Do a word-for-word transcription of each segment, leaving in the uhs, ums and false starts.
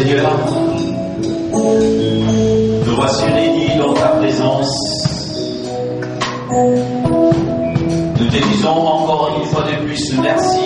Seigneur, nous voici réunis dans ta présence. Nous te disons encore une fois de plus merci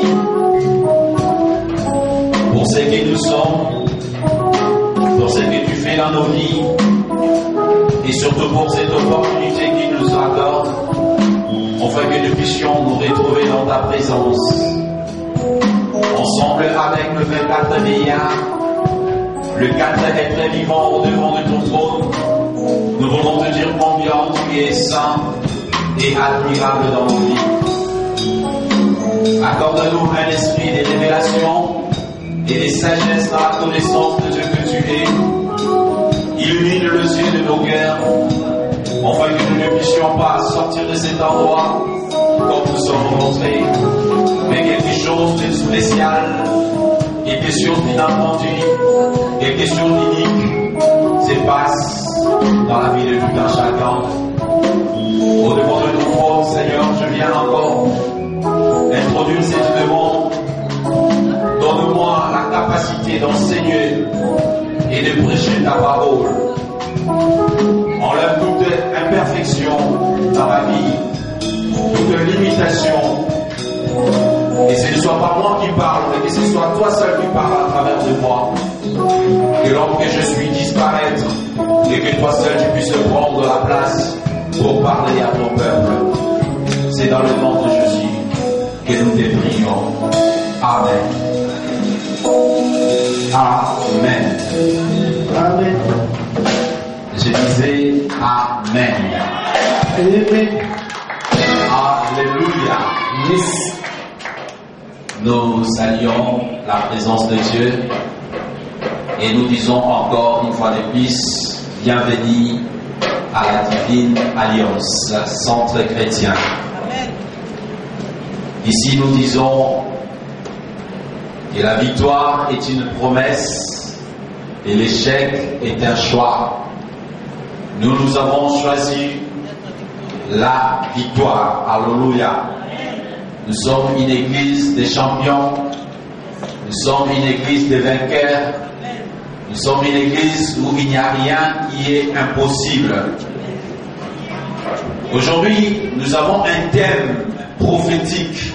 pour ce que nous sommes, pour ce que tu fais dans nos vies et surtout pour cette opportunité qui nous accorde afin que nous puissions nous retrouver dans ta présence. Ensemble avec le vingt-quatre milliards, le quatre êtres vivants au devant de ton trône, nous voulons te dire combien tu es saint et admirable dans nos vies. Accorde-nous un esprit de révélation et de sagesse dans la connaissance de ce que tu es. Illumine le ciel de nos cœurs, afin que nous ne puissions pas sortir de cet endroit comme nous sommes rentrés, mais quelque chose de spécial, quelque chose d'inattendu, quelque chose d'unique se passe dans la vie de tout un chacun. Au devant de ton trône, Seigneur, je viens encore introduire cette demande. Donne-moi la capacité d'enseigner et de prêcher ta parole. Enlève toute imperfection dans ma vie, toute limitation. Et ce ne soit pas moi qui parle, mais que ce soit toi seul qui parle à travers de moi. Que l'homme que je suis disparaître et que toi seul tu puisses prendre la place pour parler à ton peuple. C'est dans le nom de Jésus que nous te prions. Amen. Amen. Amen. Je disais Amen. Amen. Alléluia. Yes. Nous saluons la présence de Dieu et nous disons encore une fois de plus, bienvenue à la Divine Alliance, centre chrétien. Amen. Ici nous disons que la victoire est une promesse et l'échec est un choix. Nous nous avons choisi la victoire. Alléluia. Nous sommes une église des champions. Nous sommes une église des vainqueurs. Nous sommes une église où il n'y a rien qui est impossible. Aujourd'hui, nous avons un thème prophétique.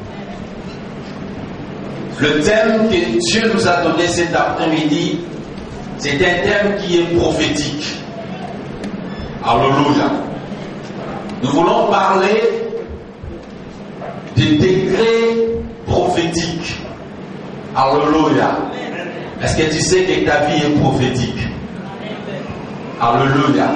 Le thème que Dieu nous a donné cet après-midi, c'est un thème qui est prophétique. Alléluia. Nous voulons parler des degrés prophétiques. Alléluia. Est-ce que tu sais que ta vie est prophétique? Alléluia.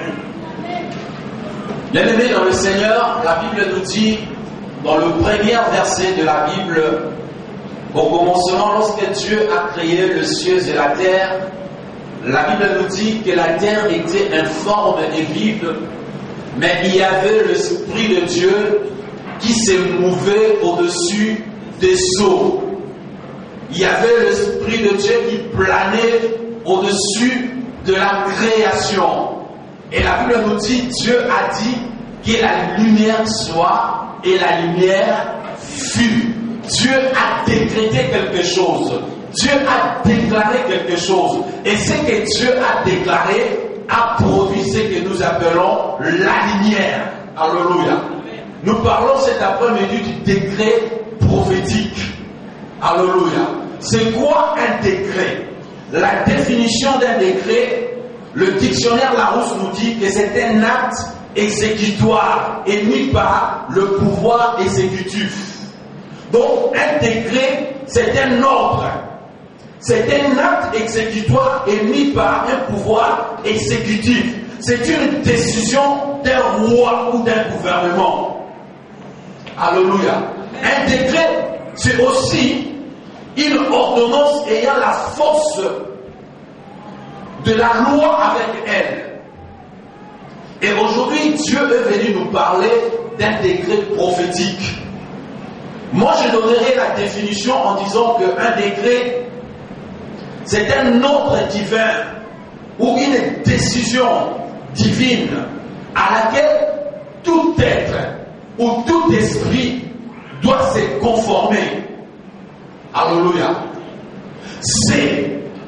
Bien-aimés dans le Seigneur, la Bible nous dit, dans le premier verset de la Bible, au commencement, lorsque Dieu a créé le ciel et la terre, la Bible nous dit que la terre était informe et vive, mais il y avait l'Esprit de Dieu qui se mouvait au-dessus des eaux. Il y avait l'Esprit de Dieu qui planait au-dessus de la création. Et la Bible nous dit, Dieu a dit que la lumière soit et la lumière fut. Dieu a décrété quelque chose. Dieu a déclaré quelque chose. Et ce que Dieu a déclaré a produit ce que nous appelons la lumière. Alléluia. Nous parlons cet après-midi du décret prophétique. Alléluia. C'est quoi un décret? La définition d'un décret, le dictionnaire Larousse nous dit que c'est un acte exécutoire émis par le pouvoir exécutif. Donc, un décret, c'est un ordre. C'est un acte exécutoire émis par un pouvoir exécutif. C'est une décision d'un roi ou d'un gouvernement. Alléluia. Un décret, c'est aussi une ordonnance ayant la force de la loi avec elle. Et aujourd'hui, Dieu est venu nous parler d'un décret prophétique. Moi, je donnerai la définition en disant qu'un décret, c'est un ordre divin ou une décision divine à laquelle tout être ou tout esprit doit se conformer. Alléluia. C'est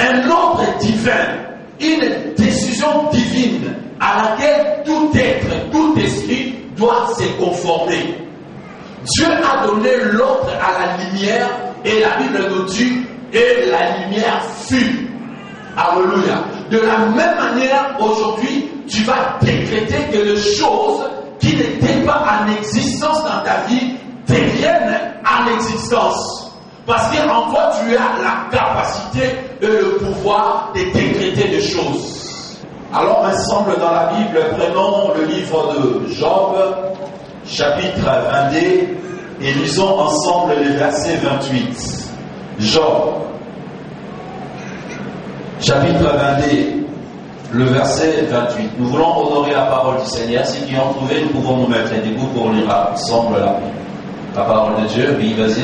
un ordre divin, une décision divine à laquelle tout être, tout esprit doit se conformer. Dieu a donné l'ordre à la lumière et la Bible nous dit et la lumière fut. Alléluia. De la même manière, aujourd'hui, tu vas décréter que les choses qui n'étaient pas en existence dans ta vie deviennent en existence. Parce qu'en toi, tu as la capacité et le pouvoir de décréter des choses. Alors, ensemble dans la Bible, prenons le livre de Job, chapitre vingt-deux, et lisons ensemble le verset vingt-huit. Job, chapitre vingt-deux, le verset vingt-huit. Nous voulons honorer la parole du Seigneur. Ceux qui ont trouvé, nous pouvons nous mettre debout pour lire ensemble la, la parole de Dieu. Oui, vas-y.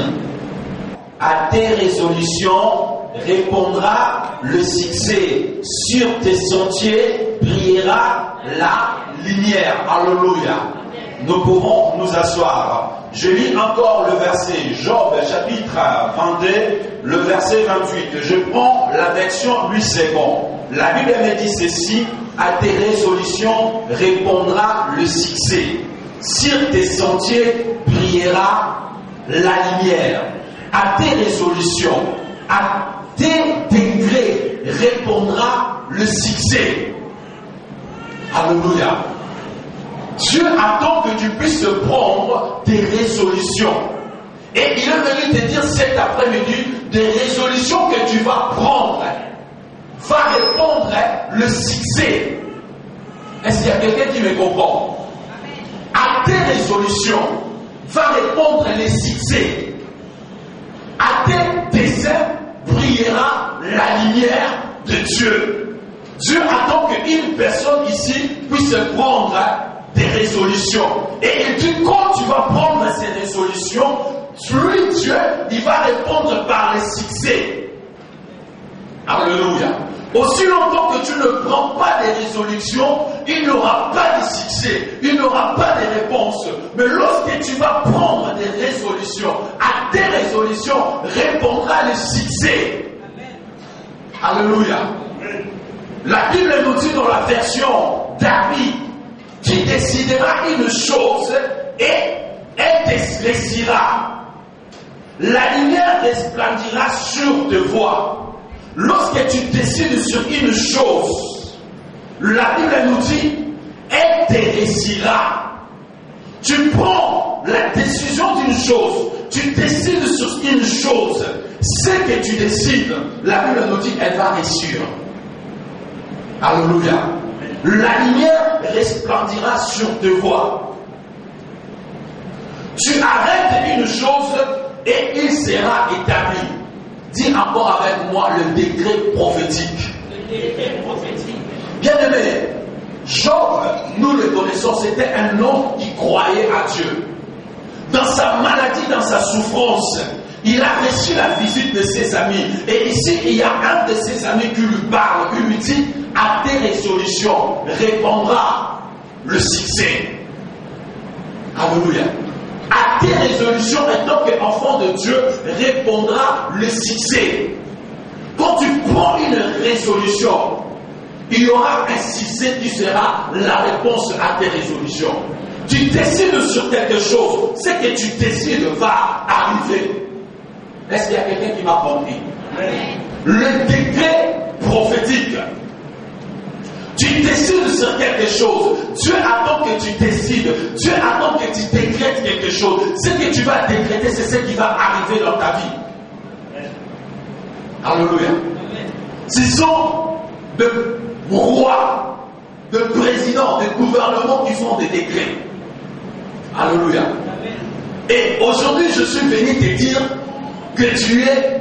À tes résolutions répondra le succès. Sur tes sentiers brillera la lumière. Alléluia. Nous pouvons nous asseoir. Je lis encore le verset, Job chapitre vingt-deux, le verset vingt-huit. Je prends la version huit secondes. La Bible me dit ceci: à tes résolutions répondra le succès. Sur tes sentiers brillera la lumière. À tes résolutions, à tes décrets répondra le succès. Alléluia. Dieu attend que tu puisses prendre des résolutions. Et il est venu te dire cet après-midi, des résolutions que tu vas prendre va répondre le succès. Est-ce qu'il y a quelqu'un qui me comprend? À tes résolutions va répondre le succès. À tes desseins brillera la lumière de Dieu. Dieu attend qu'une personne ici puisse prendre des résolutions. Et il dit, quand tu vas prendre ces résolutions, lui, Dieu, il va répondre par le succès. Alléluia. Aussi longtemps que tu ne prends pas des résolutions, il n'y aura pas de succès, il n'y aura pas de réponse. Mais lorsque tu vas prendre des résolutions, à tes résolutions répondra le succès. Amen. Alléluia. La Bible nous dit dans la version David, qui décidera une chose et elle décidera. La lumière resplendira sur tes voies. Lorsque tu décides sur une chose, la Bible nous dit, elle te réussira. Tu prends la décision d'une chose, tu décides sur une chose, ce que tu décides, la Bible nous dit, elle va réussir. Alléluia. La lumière resplendira sur tes voies. Tu arrêtes une chose et il sera établi. Dis encore avec moi le décret prophétique. Le décret prophétique. Bien aimé, Job, nous le connaissons, c'était un homme qui croyait à Dieu. Dans sa maladie, dans sa souffrance, il a reçu la visite de ses amis. Et ici, il y a un de ses amis qui lui parle, qui lui dit, à tes résolutions répondra le succès. Alléluia. À tes résolutions, en tant qu'enfant de Dieu, répondra le succès. Quand tu prends une résolution, il y aura un succès qui sera la réponse à tes résolutions. Tu décides sur quelque chose, ce que tu décides va arriver. Est-ce qu'il y a quelqu'un qui m'a compris? Le décret prophétique. Tu décides sur quelque chose. Dieu attend que tu décides. Dieu attend que tu décrètes quelque chose. Ce que tu vas décréter, c'est ce qui va arriver dans ta vie. Alléluia. Ce sont des rois, des présidents, des gouvernements qui font des décrets. Alléluia. Et aujourd'hui, je suis venu te dire que tu es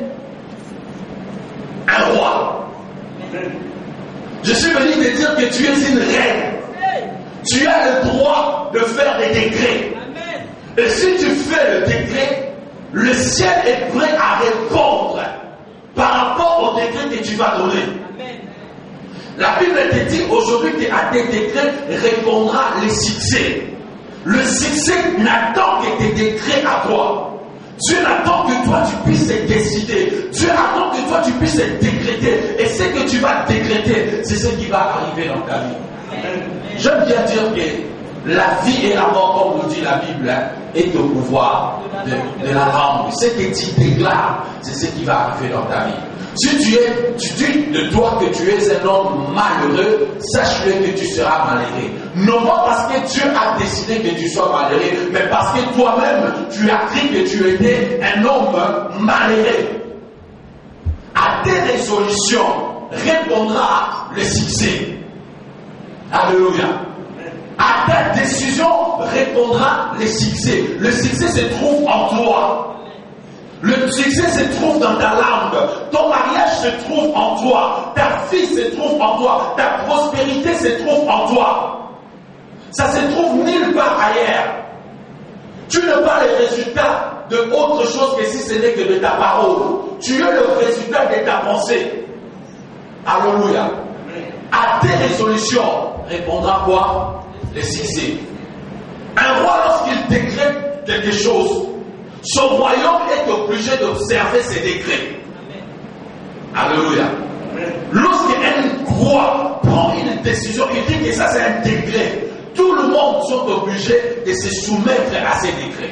un roi. Je suis venu te dire que tu es une reine. Tu as le droit de faire des décrets. Et si tu fais le décret, le ciel est prêt à répondre par rapport au décret que tu vas donner. La Bible te dit aujourd'hui qu'à tes décrets répondra le succès. Le succès n'attend que tes décrets à toi. Dieu attend que toi tu puisses décider. Dieu attend que toi tu puisses décréter. Et tu vas décréter, c'est ce qui va arriver dans ta vie. J'aime bien dire que la vie et la mort, comme nous dit la Bible, est au pouvoir de, de la langue. Ce que tu déclares, c'est ce qui va arriver dans ta vie. Si tu es, tu dis de toi que tu es un homme malheureux, sache-le que tu seras malheureux. Non pas parce que Dieu a décidé que tu sois malheureux, mais parce que toi-même, tu as cru que tu étais un homme malheureux. À tes résolutions répondra le succès. Alléluia. À ta décision répondra le succès. Le succès se trouve en toi. Le succès se trouve dans ta langue. Ton mariage se trouve en toi. Ta fille se trouve en toi. Ta prospérité se trouve en toi. Ça se trouve nulle part ailleurs. Tu n'as pas les résultats de autre chose que si ce n'est que de ta parole. Tu es le résultat de ta pensée. Alléluia. À tes résolutions répondra quoi? Le succès. Un roi, lorsqu'il décrète quelque chose, son royaume est obligé d'observer ses décrets. Alléluia. Lorsqu'un roi prend une décision, il dit que ça c'est un décret. Tout le monde sont obligés de se soumettre à ces décrets.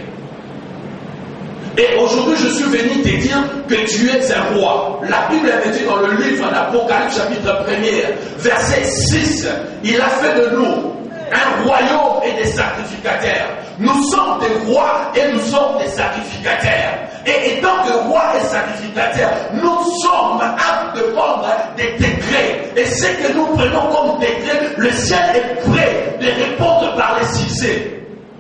Et aujourd'hui, je suis venu te dire que tu es un roi. La Bible avait dit dans le livre d'Apocalypse, chapitre premier, verset six, il a fait de nous un royaume et des sacrificateurs. Nous sommes des rois et nous sommes des sacrificateurs. Et étant que rois et sacrificateurs, nous sommes aptes de prendre des décrets. Et ce que nous prenons comme décret, le ciel est prêt de répondre par les succès.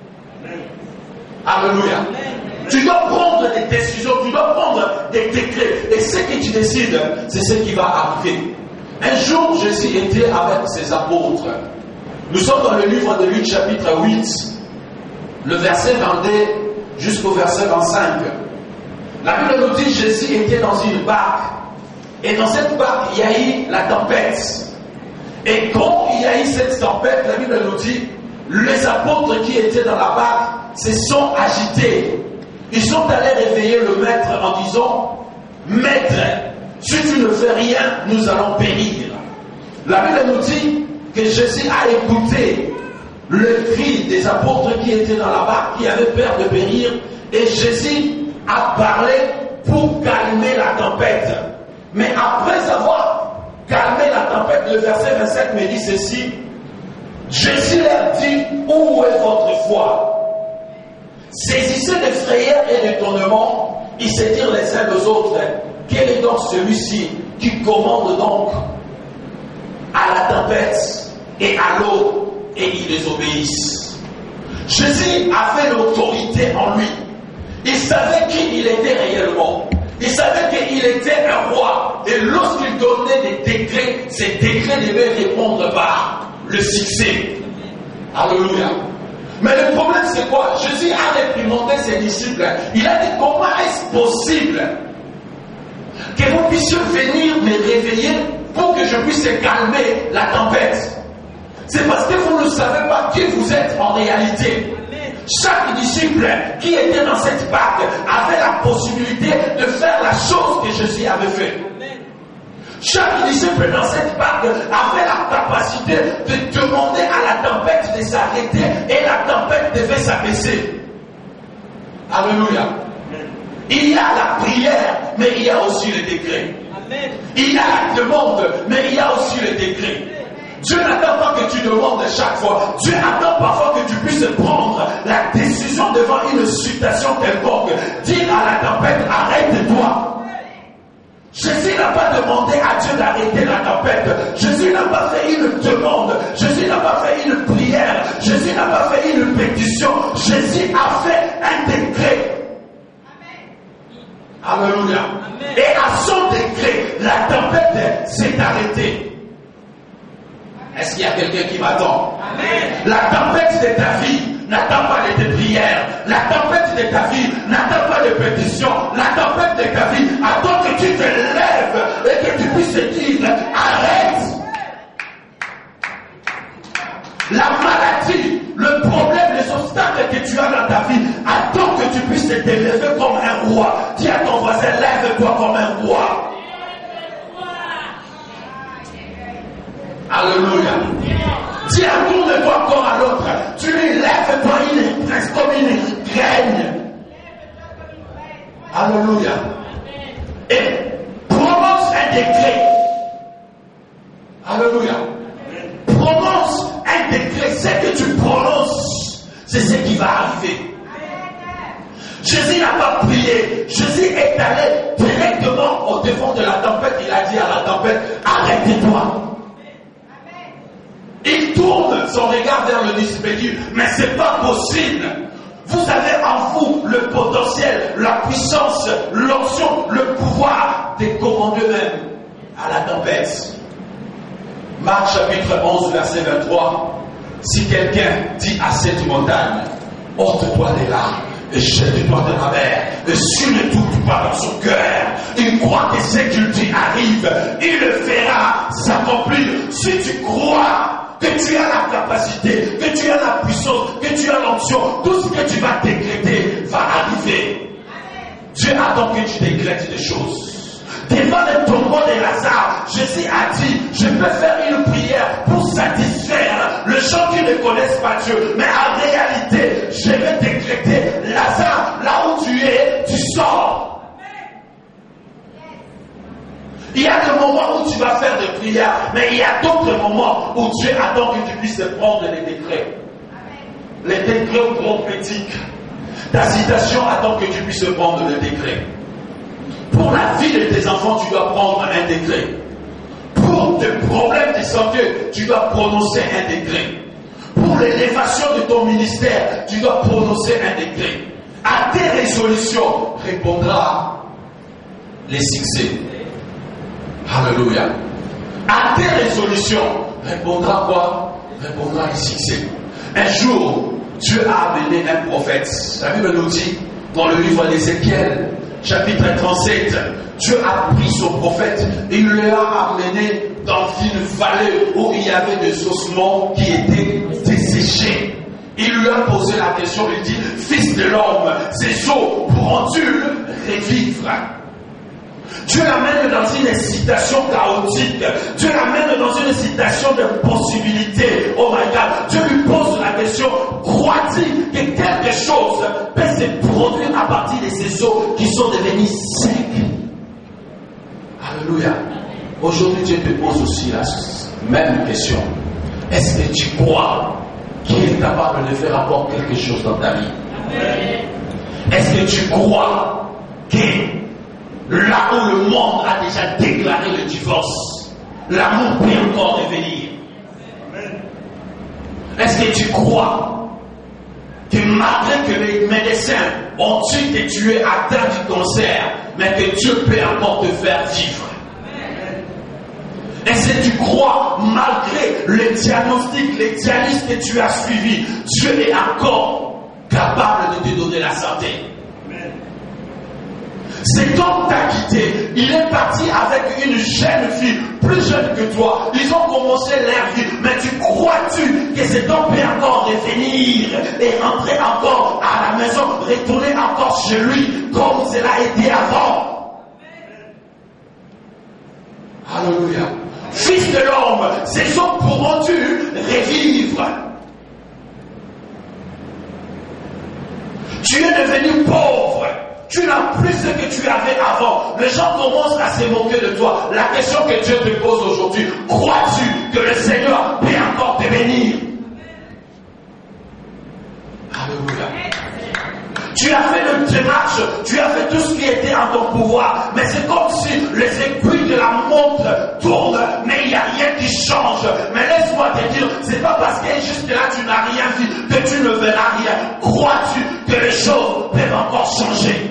Alléluia. Tu dois prendre des décisions, tu dois prendre des décrets. Et ce que tu décides, c'est ce qui va arriver. Un jour, Jésus était avec ses apôtres. Nous sommes dans le livre de Luc, chapitre huit, le verset vingt-deux jusqu'au verset vingt-cinq. La Bible nous dit que Jésus était dans une barque. Et dans cette barque, il y a eu la tempête. Et quand il y a eu cette tempête, la Bible nous dit, les apôtres qui étaient dans la barque se sont agités. Ils sont allés réveiller le maître en disant, Maître, si tu ne fais rien, nous allons périr. La Bible nous dit que Jésus a écouté le cri des apôtres qui étaient dans la barque, qui avaient peur de périr, et Jésus a parlé pour calmer la tempête. Mais après avoir calmé la tempête, le verset vingt-sept me dit ceci, Jésus leur dit, où est votre foi? Saisissez de frayeur et d'étonnement, ils se dirent les uns aux autres, quel est donc celui-ci qui commande donc à la tempête et à l'eau et ils les obéissent? Jésus avait l'autorité en lui. Il savait qui il était réellement. Il savait qu'il était un roi. Et lorsqu'il donnait des décrets, ces décrets devaient répondre par le succès. Alléluia. Mais le problème c'est quoi? Jésus a réprimandé ses disciples. Il a dit, comment est-ce possible que vous puissiez venir me réveiller pour que je puisse calmer la tempête? C'est parce que vous ne savez pas qui vous êtes en réalité. Chaque disciple qui était dans cette barque avait la possibilité de faire la chose que Jésus avait fait. Chaque disciple dans cette barque avait la capacité de demander à la tempête de s'arrêter et la tempête devait s'abaisser. Alléluia. Il y a la prière, mais il y a aussi le décret. Il y a la demande, mais il y a aussi le décret. Dieu n'attend pas que tu demandes chaque fois. Dieu attend parfois que tu puisses prendre la décision devant une situation quelconque. Dire à la tempête, arrête-toi. Jésus n'a pas demandé à Dieu d'arrêter la tempête. Jésus n'a pas fait une demande. Jésus n'a pas fait une prière. Jésus n'a pas fait une pétition. Jésus a fait un décret. Alléluia. Et à son décret, la tempête s'est arrêtée. Est-ce qu'il y a quelqu'un qui m'attend? La tempête de ta vie n'attend pas de tes prières. La tempête de ta vie n'attend pas de pétitions. La tempête de ta vie attend que tu te lèves et que tu puisses te dire, arrête. La maladie, le problème, les obstacles que tu as dans ta vie attend que tu puisses te lever comme un roi. Dis à ton voisin, lève-toi comme un roi. Alléluia. Dis à tour de toi encore à l'autre. Tu lui lèves-toi une presse comme une graine. Alléluia. Et prononce un décret. Alléluia. Prononce un décret. Ce que tu prononces, c'est ce qui va arriver. Jésus n'a pas prié. Jésus est allé directement au devant de la tempête. Il a dit à la tempête, arrêtez-toi. Il tourne son regard vers le disciple, mais ce n'est pas possible. Vous avez en vous le potentiel, la puissance, l'onction, le pouvoir de commander même à la tempête. Marc chapitre onze, verset vingt-trois. Si quelqu'un dit à cette montagne, ôte-toi de là et jette-toi de la mer, et s'il ne doute pas dans son cœur, il croit que ce qu'il dit arrive, il le fera s'accomplir. Si tu crois que tu as la capacité, que tu as la puissance, que tu as l'onction, tout ce que tu vas décréter va arriver. Dieu attend que tu décrètes des choses. Devant le tombeau de Lazare, Jésus a dit, je peux faire une prière pour satisfaire les gens qui ne connaissent pas Dieu. Mais en réalité, je vais décréter, Lazare, là où tu es, tu sors. Il y a des moments où tu vas faire des prières, mais il y a d'autres moments où Dieu attend que tu puisses prendre les décrets. Les décrets prophétiques. Ta citation attend que tu puisses prendre le décret. Pour la vie de tes enfants, tu dois prendre un décret. Pour tes problèmes de santé, tu dois prononcer un décret. Pour l'élévation de ton ministère, tu dois prononcer un décret. À tes résolutions, répondra les succès. Alléluia. À tes résolutions, répondra quoi? Répondra les succès. Un jour, Dieu a amené un prophète. La Bible nous dit, dans le livre d'Ézéchiel, chapitre trente-sept, Dieu a pris son prophète et il l'a amené dans une vallée où il y avait des ossements qui étaient desséchés. Il lui a posé la question, il dit, fils de l'homme, ces os pourront-ils revivre? Dieu l'amène dans une situation chaotique. Dieu l'amène dans une situation de possibilité. Oh my God. Dieu lui pose la question, crois-tu que quelque chose peut se produire à partir de ces eaux qui sont devenus secs? Alléluia. Aujourd'hui, Dieu te pose aussi la même question. Est-ce que tu crois qu'il est capable de faire encore quelque chose dans ta vie? Est-ce que tu crois que là où le monde a déjà déclaré le divorce, l'amour peut encore revenir? Est-ce que tu crois que malgré que les médecins ont dit que tu es atteint du cancer, mais que Dieu peut encore te faire vivre? Est-ce que tu crois, malgré les diagnostics, les dialyses que tu as suivis, Dieu est encore capable de te donner la santé? Cet homme t'a quitté, il est parti avec une jeune fille, plus jeune que toi. Ils ont commencé leur vie, mais tu crois-tu que cet homme peut encore revenir et rentrer encore à la maison, retourner encore chez lui comme cela a été avant? Alléluia. Fils de l'homme, ces hommes pourront-ils revivre? Tu es devenu pauvre. Tu n'as plus ce que tu avais avant. Les gens commencent à se moquer de toi. La question que Dieu te pose aujourd'hui, crois-tu que le Seigneur peut encore te bénir? Alléluia. Tu as fait le démarche, tu as fait tout ce qui était en ton pouvoir, mais c'est comme si les aiguilles de la montre tournent, mais il n'y a rien qui change. Mais laisse-moi te dire, c'est pas parce que juste là tu n'as rien vu que tu ne verras rien. Crois-tu que les choses peuvent encore changer?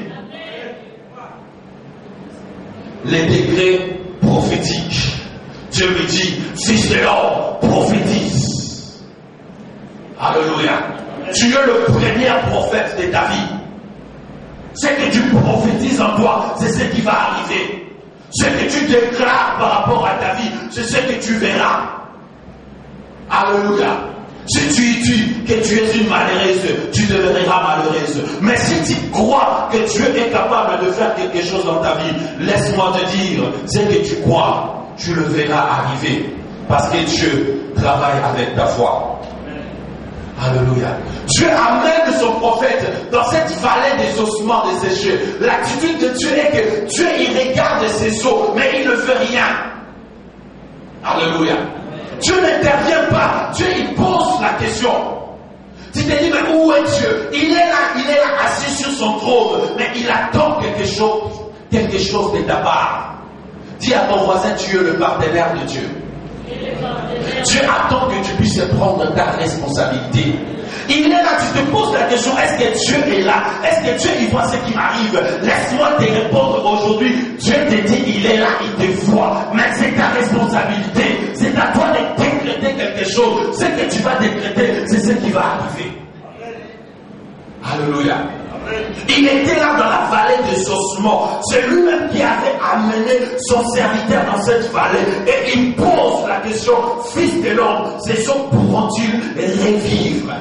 Les décrets prophétiques. Dieu me dit, fils de l'homme, prophétise. Alléluia. Tu es le premier prophète de ta vie. Ce que tu prophétises en toi, c'est ce qui va arriver. Ce que tu déclares par rapport à ta vie, c'est ce que tu verras. Alléluia. Si tu dis que tu es une malheureuse, tu deviendras malheureuse. Mais si tu crois que Dieu est capable de faire quelque chose dans ta vie, laisse-moi te dire, ce que tu crois, tu le verras arriver. Parce que Dieu travaille avec ta foi. Alléluia. Dieu amène son prophète dans cette vallée des ossements desséchés. L'attitude de Dieu est que Dieu il regarde ses os, mais il ne fait rien. Alléluia. Dieu n'intervient pas. Dieu il pose la question. Tu te dis, mais où est Dieu? Il est là, il est là assis sur son trône, mais il attend quelque chose, quelque chose de ta part. Dis à ton voisin, tu es le partenaire de Dieu. Dieu attend que tu puisses prendre ta responsabilité. Il est là, tu te poses la question, est-ce que Dieu est là? Est-ce que Dieu il voit ce qui m'arrive? Laisse-moi te répondre aujourd'hui. Dieu te dit, il est là, il te voit. Mais c'est ta responsabilité. C'est à toi de décréter quelque chose. Ce que tu vas décréter, c'est ce qui va arriver. Alléluia. Il était là dans la vallée des ossements. C'est lui-même qui avait amené son serviteur dans cette vallée. Et il pose la question, fils de l'homme, ces hommes pourront-ils revivre?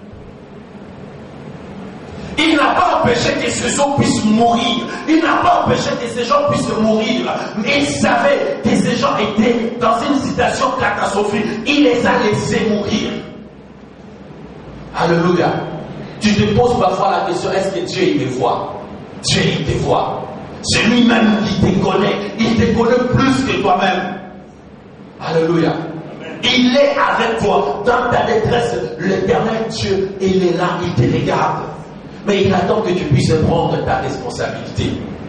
Il n'a pas empêché que ces gens puissent mourir. Il n'a pas empêché que ces gens puissent mourir. Mais il savait que ces gens étaient dans une situation catastrophique. Il les a laissés mourir. Alléluia. Tu te poses parfois la question, est-ce que Dieu il te voit? Dieu il te voit. C'est lui-même qui te connaît. Il te connaît plus que toi-même. Alléluia. Il est avec toi. Dans ta détresse, l'éternel Dieu, il est là, il te regarde. Mais il attend que tu puisses prendre ta responsabilité.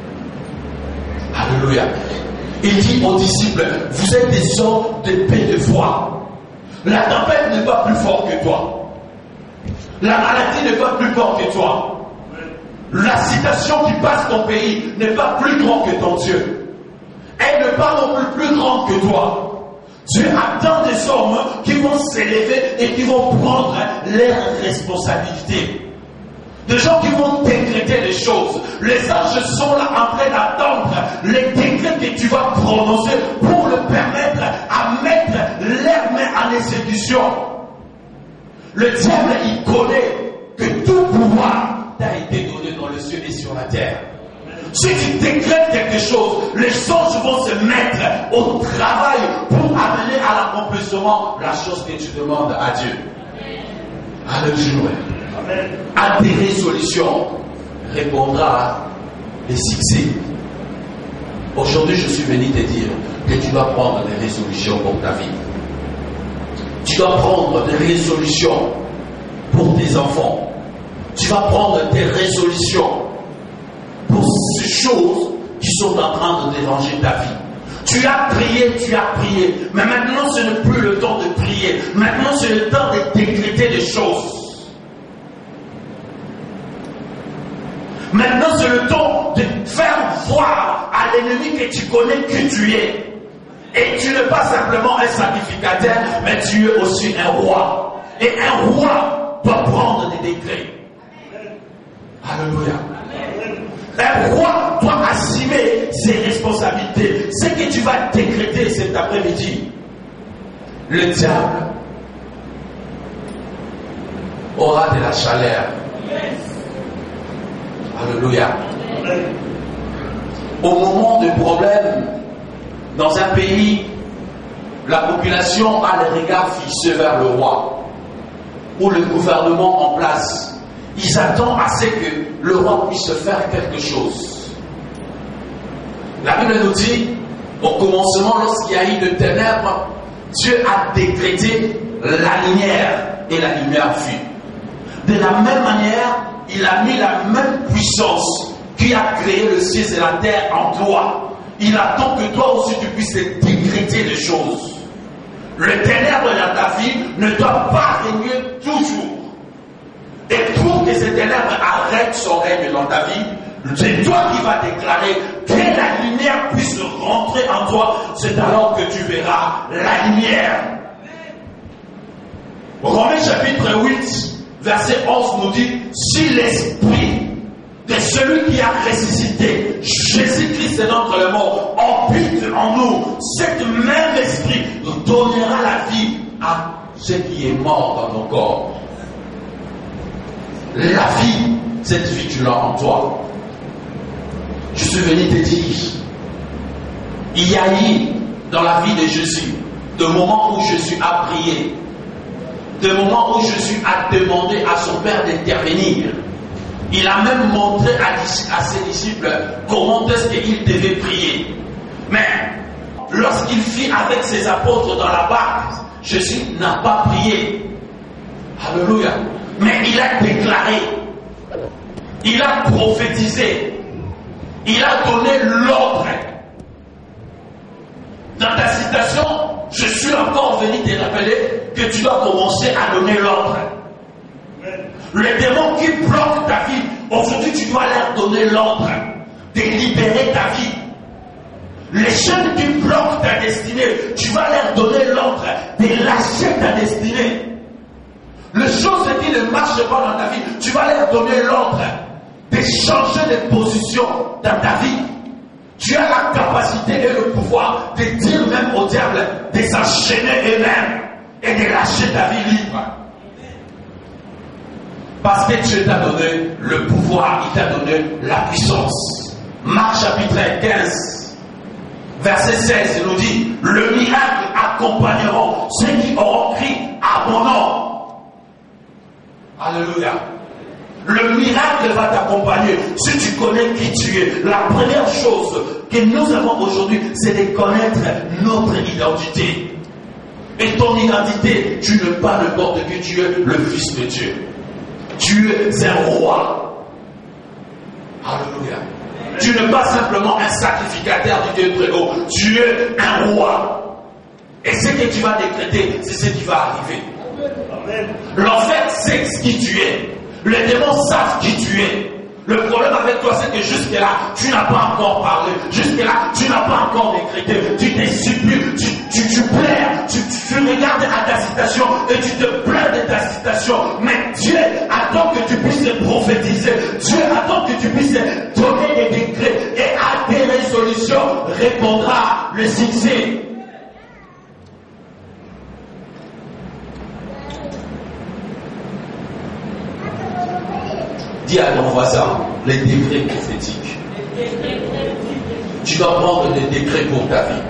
Alléluia. Il dit aux disciples, vous êtes des hommes de paix de foi. La tempête n'est pas plus forte que toi. La maladie n'est pas plus forte que toi. La citation qui passe ton pays n'est pas plus grande que ton Dieu. Elle n'est pas non plus plus grande que toi. Dieu attend des hommes qui vont s'élever et qui vont prendre leurs responsabilités. Des gens qui vont décréter les choses. Les anges sont là en train d'attendre les décrets que tu vas prononcer pour le permettre à mettre leurs mains en exécution. Le diable, il connaît que tout pouvoir t'a été donné dans le ciel et sur la terre. Si tu décrètes quelque chose, les anges vont se mettre au travail pour amener à l'accomplissement la chose que tu demandes à Dieu. Alléluia. À tes résolutions répondra les succès. Aujourd'hui, je suis venu te dire que tu dois prendre des résolutions pour ta vie. Tu dois prendre des résolutions pour tes enfants. Tu vas prendre des résolutions pour ces choses qui sont en train de déranger ta vie. Tu as prié, tu as prié, mais maintenant ce n'est plus le temps de prier. Maintenant c'est le temps de décréter les choses. Maintenant c'est le temps de faire voir à l'ennemi que tu connais que tu es. Et tu n'es pas simplement un sacrificateur, mais tu es aussi un roi. Et un roi doit prendre des décrets. Alléluia. Un roi doit assumer ses responsabilités. Ce que tu vas décréter cet après-midi, le diable aura de la chaleur. Alléluia. Au moment de problème, dans un pays, la population a le regard fixé vers le roi ou le gouvernement en place. Ils attendent à ce que le roi puisse faire quelque chose. La Bible nous dit, au commencement, lorsqu'il y a eu de ténèbres, Dieu a décrété la lumière et la lumière fut. De la même manière, il a mis la même puissance qui a créé le ciel et la terre en toi. Il attend que toi aussi tu puisses décréter les choses. Le ténèbre dans ta vie ne doit pas régner toujours. Et pour que ce ténèbre arrête son règne dans ta vie, c'est toi qui vas déclarer que la lumière puisse rentrer en toi. C'est alors que tu verras la lumière. Romains chapitre huit, verset onze nous dit, si l'esprit de celui qui a ressuscité Jésus-Christ est notre le mort habite en nous, cet même esprit nous donnera la vie à ce qui est mort dans nos corps. La vie, cette vie tu l'as en toi. Je suis venu te dire, il y a eu dans la vie de Jésus de moments où je suis à prier, de moments où je suis à demander à son Père d'intervenir. Il a même montré à, à ses disciples comment est-ce qu'ils devaient prier. Mais lorsqu'il fit avec ses apôtres dans la barque, Jésus n'a pas prié. Alléluia. Mais il a déclaré, il a prophétisé, il a donné l'ordre. Dans ta citation, je suis encore venu te rappeler que tu dois commencer à donner l'ordre. Les démons qui bloquent ta vie, aujourd'hui tu dois leur donner l'ordre de libérer ta vie. Les chaînes qui bloquent ta destinée, tu vas leur donner l'ordre de lâcher ta destinée. Les choses qui ne marchent pas dans ta vie, tu vas leur donner l'ordre de changer de position dans ta vie. Tu as la capacité et le pouvoir de dire même au diable de s'enchaîner eux-mêmes et de lâcher ta vie libre. Parce que Dieu t'a donné le pouvoir, il t'a donné la puissance. Marc chapitre quinze, verset seize, il nous dit, le miracle accompagneront ceux qui auront crié à mon nom. Alléluia. Le miracle va t'accompagner si tu connais qui tu es. La première chose que nous avons aujourd'hui, c'est de connaître notre identité. Et ton identité, tu n'es pas n'importe qui, tu es le Fils de Dieu. Tu es un roi. Alléluia. Tu n'es pas simplement un sacrificateur du Dieu très haut. Tu es un roi. Et ce que tu vas décréter, c'est ce qui va arriver. L'enfer sait qui tu es. Les démons savent qui tu es. Le problème avec toi, c'est que jusque-là, tu n'as pas encore parlé. Jusque-là, tu n'as pas encore décrété. Tu t'es supplié, tu, tu, tu pleures, tu, tu regardes à ta citation et tu te plains de ta citation. Mais Dieu attend que tu puisses prophétiser. Dieu attend que tu puisses donner des décrets. Et à tes résolutions répondra le succès. Dis à ton voisin, les décrets prophétiques. Tu dois prendre des décrets pour ta vie.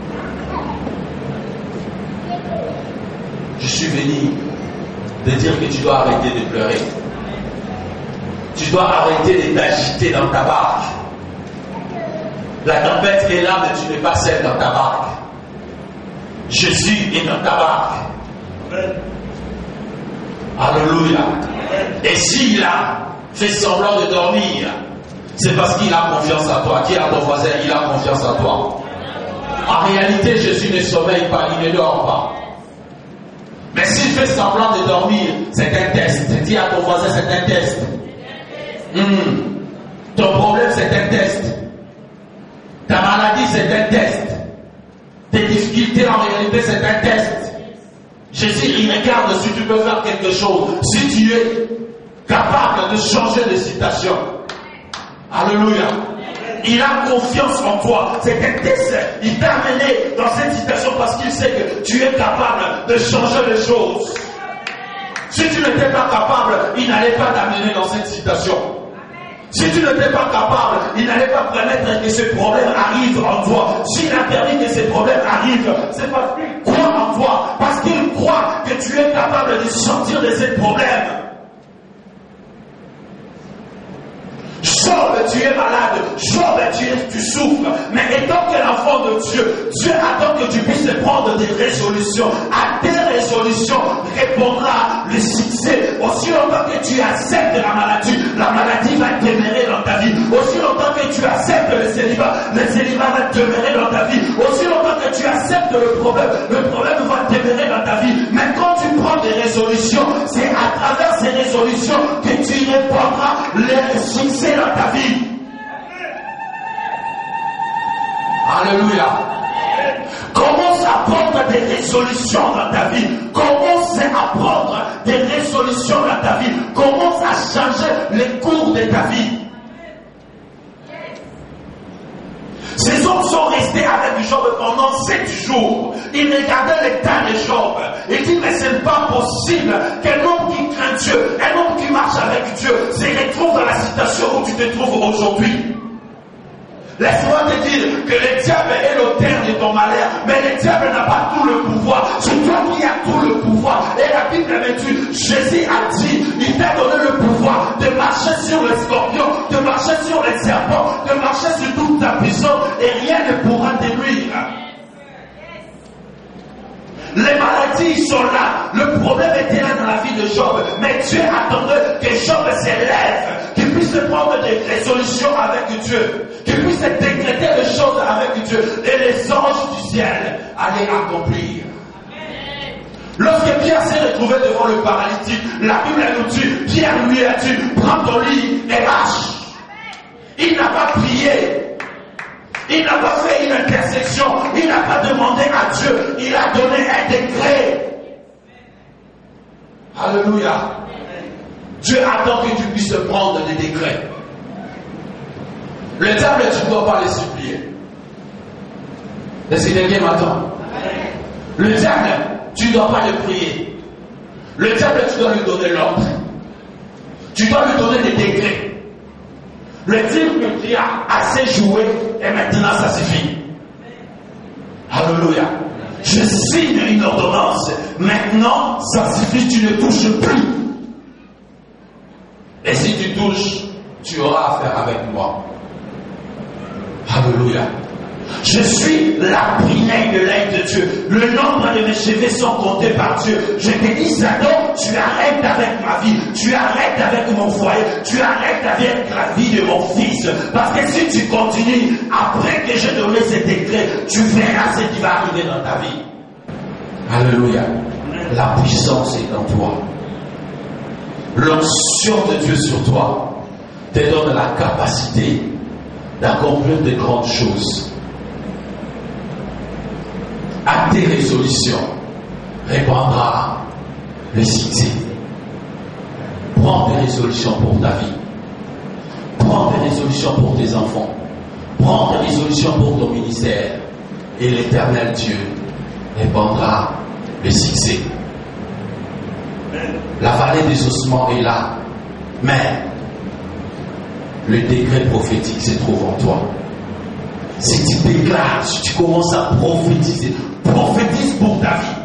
Je suis venu de dire que tu dois arrêter de pleurer. Tu dois arrêter de t'agiter dans ta barque. La tempête est là, mais tu n'es pas seul dans ta barque. Jésus est dans ta barque. Alléluia. Et s'il a fait semblant de dormir, c'est parce qu'il a confiance en toi. Qui est à ton voisin, il a confiance en toi. En réalité, Jésus ne sommeille pas, il ne dort pas. Mais s'il fait semblant de dormir, c'est un test. Dis à ton voisin, c'est un test. Mmh. Ton problème, c'est un test. Ta maladie, c'est un test. Tes difficultés, en réalité, c'est un test. Jésus, il regarde si tu peux faire quelque chose. Si tu es capable de changer de situation. Alléluia. Il a confiance en toi. C'est un test. Il t'a amené dans cette situation parce qu'il sait que tu es capable de changer les choses. Si tu n'étais pas capable, il n'allait pas t'amener dans cette situation. Si tu n'étais pas capable, il n'allait pas permettre que ces problèmes arrivent en toi. S'il a permis que ces problèmes arrivent, c'est parce qu'il croit en toi. Parce qu'il croit que tu es capable de sortir de ces problèmes. Job, tu es malade. Job, tu, es, tu souffres. Mais étant que l'enfant de Dieu, Dieu attend que tu puisses prendre des résolutions. À tes résolutions répondra le succès. Aussi longtemps que tu acceptes la maladie, la maladie va demeurer dans ta vie. Aussi longtemps que tu acceptes le célibat, le célibat va demeurer dans ta vie. Aussi longtemps que tu acceptes le problème, le problème va demeurer dans ta vie. Mais quand tu prends des résolutions, c'est à travers ces résolutions que tu répondras le succès dans ta vie. Alléluia. Commence à prendre des résolutions dans ta vie. Commence à prendre des résolutions dans ta vie. Commence à changer les cours de ta vie. Ces hommes sont restés avec Job pendant sept jours. Ils regardaient l'état de Job. Ils disent, mais ce n'est pas possible qu'un homme qui craint Dieu, un homme qui marche avec Dieu, se retrouve dans la situation où tu te trouves aujourd'hui. Laisse-moi te dire que le diable est l'auteur de ton malheur. rien. Mais le diable n'a pas tout le pouvoir. C'est toi qui as tout le pouvoir. Et la Bible me dit, Jésus a dit, il t'a donné le pouvoir de marcher sur les scorpions, de marcher sur les serpents, de marcher sur toute ta puissance et rien ne pourra te nuire. Les maladies sont là. Le problème était là dans la vie de Job. Mais Dieu attendait que Job s'élève, qu'il puisse prendre des résolutions avec Dieu, qu'il puisse décréter des choses avec Dieu. Et les anges du ciel allaient accomplir. Lorsque Pierre s'est retrouvé devant le paralytique, la Bible nous dit, Pierre lui a dit, prends ton lit et marche. Il n'a pas prié. Il n'a pas fait une intercession. Il n'a pas demandé à Dieu. Il a donné un décret. Alléluia. Dieu attend que tu puisses prendre des décrets. Le diable, tu ne dois pas les supplier. Est-ce que quelqu'un m'attend? Le diable, tu ne dois pas le prier. Le diable, tu dois lui donner l'ordre. Tu dois lui donner des décrets. Le dire que tu as assez joué et maintenant ça suffit. Alléluia. Je signe une ordonnance. Maintenant, ça suffit, tu ne touches plus. Et si tu touches, tu auras affaire avec moi. Alléluia. Je suis la prunelle de l'œil de Dieu. Le nombre de mes cheveux sont comptés par Dieu. Je te dis, Satan, tu arrêtes avec ma vie. Tu arrêtes avec mon foyer. Tu arrêtes avec la vie de mon fils. Parce que si tu continues, après que j'ai donné ces décrets, tu verras ce qui va arriver dans ta vie. Alléluia. La puissance est en toi. L'onction de Dieu sur toi te donne la capacité d'accomplir de grandes choses. À tes résolutions répandra le succès. Prends des résolutions pour ta vie. Prends des résolutions pour tes enfants. Prends des résolutions pour ton ministère. Et l'Éternel Dieu répandra le succès. La vallée des ossements est là. Mais le décret prophétique se trouve en toi. Si tu déclares, si tu commences à prophétiser, prophétise pour ta vie.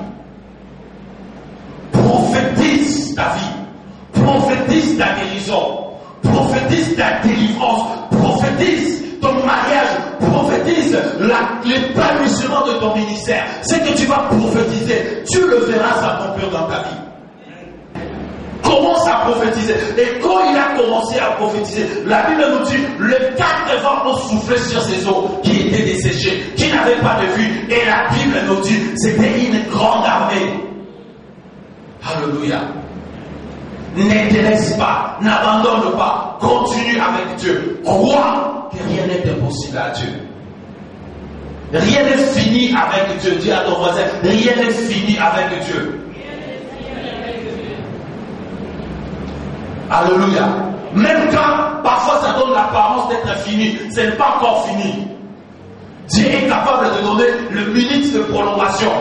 Prophétise ta vie. Prophétise ta guérison. Prophétise ta délivrance. Prophétise ton mariage. Prophétise l'épanouissement de ton ministère. Ce que tu vas prophétiser, tu le verras s'accomplir dans ta vie. Commence à prophétiser. Et quand il a commencé à prophétiser, la Bible nous dit, les quatre vents ont soufflé sur ces eaux qui étaient desséchées, qui n'avaient pas de vue. Et la Bible nous dit, c'était une grande armée. Alléluia. Ne te laisse pas, n'abandonne pas, continue avec Dieu. Crois que rien n'est impossible à Dieu. Rien n'est fini avec Dieu. Dis à ton voisin, rien n'est fini avec Dieu. Alléluia. Même quand parfois ça donne l'apparence d'être fini, ce n'est pas encore fini. Dieu est capable de donner le minute de prolongation.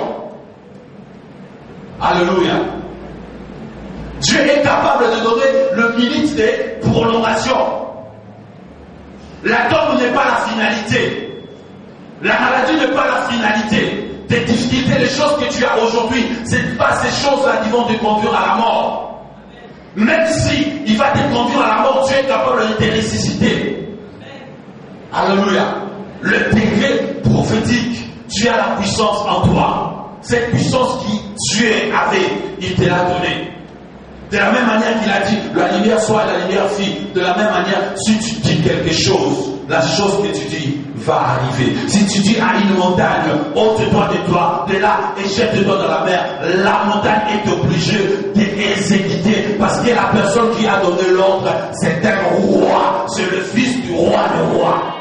Alléluia. Dieu est capable de donner le minute de prolongation. La tombe n'est pas la finalité. La maladie n'est pas la finalité. Tes difficultés, les choses que tu as aujourd'hui, ce n'est pas ces choses-là qui vont te conduire à la mort. Même si il va te conduire à la mort, tu es capable de te ressusciter. Alléluia. Le décret prophétique, tu as la puissance en toi. Cette puissance qui Dieu avait, il te l'a donnée. De la même manière qu'il a dit, la lumière soit et la lumière fit. De la même manière, si tu dis quelque chose, la chose que tu dis va arriver. Si tu dis à une montagne, ôte-toi de toi, de là et jette-toi dans la mer, la montagne est obligée d'exécuter parce que la personne qui a donné l'ordre, c'est un roi, c'est le fils du roi des rois.